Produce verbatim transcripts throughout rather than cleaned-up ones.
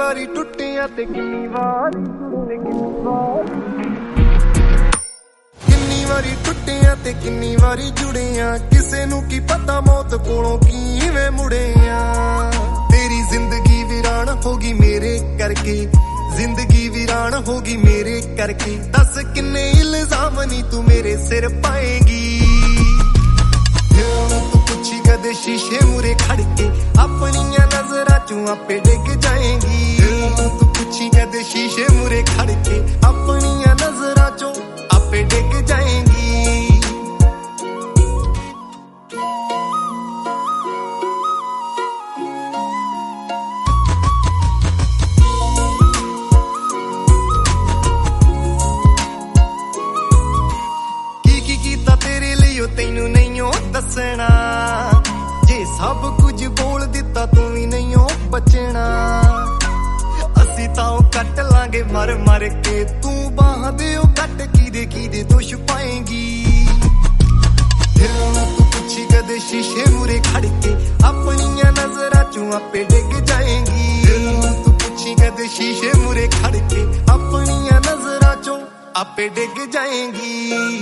ਵਾਰੀ ਟੁੱਟਿਆ ਤੇ ਕਿੰਨੀ ਵਾਰੀ ਤੇ ਕਿੰਨੀ ਵਾਰੀ ਕਿੰਨੀ ਵਾਰੀ ਟੁੱਟਿਆ ਤੇ ਕਿੰਨੀ ਵਾਰੀ ਜੁੜਿਆ ਕਿਸੇ ਨੂੰ ਕੀ ਪਤਾ ਮੌਤ ਕੋਲੋਂ ਕਿਵੇਂ ਮੁੜਿਆ ਤੇਰੀ ਜ਼ਿੰਦਗੀ ਵੀਰਾਨ ਹੋ ਗਈ ਮੇਰੇ ਕਰਕੇ ਜ਼ਿੰਦਗੀ ਵੀਰਾਨ ਹੋ ਗਈ ਮੇਰੇ ਕਰਕੇ ਦੱਸ ਕਿੰਨੇ ਇਲਜ਼ਾਮ ਨੀ ਤੂੰ ਮੇਰੇ ਸਿਰ ਪਾਏਗੀ ਤੂੰ ਪੁੱਛੀ ਕਦੇ ਸ਼ੀਸ਼ੇ ਮੂਰੇ ਖੜ ਕੇ ਆਪਣੀਆਂ ਨਜ਼ਰਾਂ ਚੋਂ ਆਪੇ ਡਿੱਗ ਜਾਏਗੀ ਤੂੰ ਪੁੱਛੀ ਕਦੇ ਸ਼ੀਸ਼ੇ ਮੂਰੇ ਖੜ ਕੇ ਆਪਣੀਆਂ ਨਜ਼ਰਾਂ ਚੋਂ ਆਪੇ ਡਿੱਗ ਜਾਏਗੀ ਤੈਨੂੰ ਨਹੀਂ ਓ ਦੱਸਣਾ ਜੇ ਸਭ ਕੁਝ ਬੋਲ ਦਿੱਤਾ ਤੂੰ ਵੀ ਨਹੀਂ ਓ ਬਚਣਾ ਅਸੀਂ ਤਾਂ ਉਹ ਕੱਟ ਲਾਂਗੇ ਮਰ ਮਰ ਕੇ ਤੂੰ ਬਾਹਾਂ ਦੇ ਉਹ ਕੱਟ ਕੀਦੇ ਕੀਦੇ ਤੋਂ ਛੁਪਾਏਂਗੀ ਤੂੰ ਪੁੱਛੀ ਕਦੇ ਸ਼ੀਸ਼ੇ ਮੂਰੇ ਖੜ ਕੇ ਆਪਣੀਆਂ ਨਜ਼ਰਾਂ ਚੋਂ ਆਪੇ ਡਿੱਗ ਜਾਏਂਗੀ ਤੂੰ ਪੁੱਛੀ ਕਦੇ ਸ਼ੀਸ਼ੇ ਮੂਰੇ ਖੜ ਕੇ ਆਪਣੀਆਂ ਨਜ਼ਰਾਂ ਚੋਂ ਆਪੇ ਡਿੱਗ ਜਾਏਂਗੀ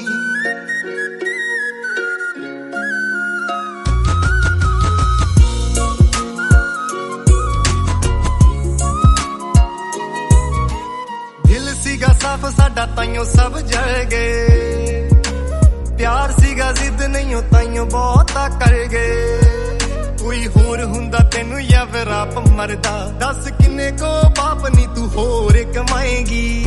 ਸੀਗਾ ਸਾਫ ਸਾਡਾ ਤਾਈਓ ਸਭ ਜਲ ਗਏ ਪਿਆਰ ਸੀਗਾ ਜ਼ਿੱਦ ਨਹੀਂ ਤਾਈਓ ਬਹੁਤਾ ਕਰ ਗਏ ਕੋਈ ਹੋਰ ਹੁੰਦਾ ਤੈਨੂੰ ਜਾਂ ਫਿਰ ਆਪ ਮਰਦਾ ਦੱਸ ਕਿੰਨੇ ਕੋ ਬਾਪ ਨੀ ਤੂੰ ਹੋਰ ਕਮਾਏਗੀ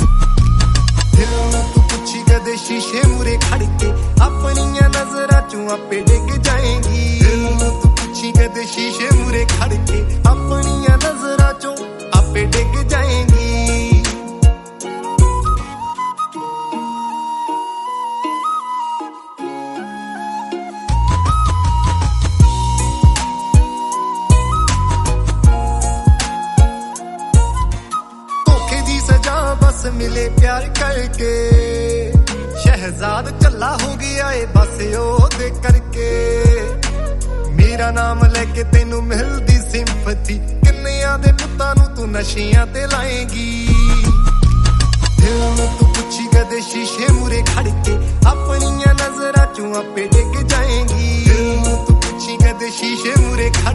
ਤੂੰ ਪੁੱਛੀ ਕਦੇ ਸ਼ੀਸ਼ੇ ਮੂਰੇ ਖੜ ਕੇ ਆਪਣੀਆਂ ਨਜ਼ਰਾਂ ਚੋਂ ਆਪੇ ਡਿੱਗ ਜਾਏਗੀ ਤੂੰ ਪੁੱਛੀ ਕਦੇ ਸ਼ੀਸ਼ੇ ਮੂਰੇ ਖੜ ਕੇ ਆਪਣੀਆਂ ਨਜ਼ਰਾਂ ਚੋਂ ਆਪੇ ਡਿੱਗ ਜਾਏਗੀ ਮਿਲੇ ਪਿਆਰ ਕਰਕੇ ਸ਼ਹਿਜ਼ਾਦ ਝੱਲਾ ਹੋ ਗਿਆ ਏ ਬਸ ਉਹਦੇ ਕਰਕੇ ਮੇਰਾ ਨਾਮ ਲੈ ਕੇ ਤੈਨੂੰ ਮਿਲਦੀ ਸਿੰਪਥੀ ਕਿੰਨਿਆਂ ਦੇ ਪੁੱਤਾਂ ਨੂੰ ਤੂੰ ਨਸ਼ਿਆਂ ਤੇ ਲਾਏਗੀ ਤੂੰ ਪੁੱਛੀ ਕਦੇ ਸ਼ੀਸ਼ੇ ਮੂਰੇ ਖੜ ਕੇ ਆਪਣੀਆਂ ਨਜ਼ਰਾਂ ਚੋਂ ਆਪੇ ਡਿੱਗ ਜਾਏਗੀ ਤੂੰ ਪੁੱਛੀ ਕਦੇ ਸ਼ੀਸ਼ੇ ਮੂਰੇ ਖੜ